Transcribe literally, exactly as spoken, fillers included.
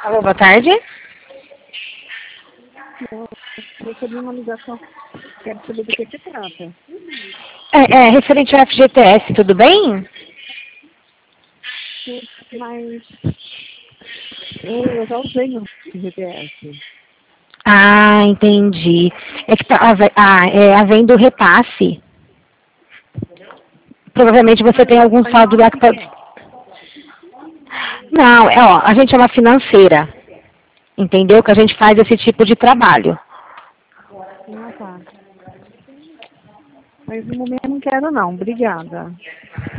Alô, boa tarde. Eu recebi uma ligação. Quero saber do que se trata. É, é referente ao F G T S, tudo bem? Mas eu já usei o G P S. Ah, entendi. É que tá have- ah, é, havendo repasse. Provavelmente você tem algum Foi saldo nós lá que que pode... quer. Não, é, ó, a gente é uma financeira. Entendeu? Que a gente faz esse tipo de trabalho. Ah, tá. Mas no momento não quero não. Obrigada.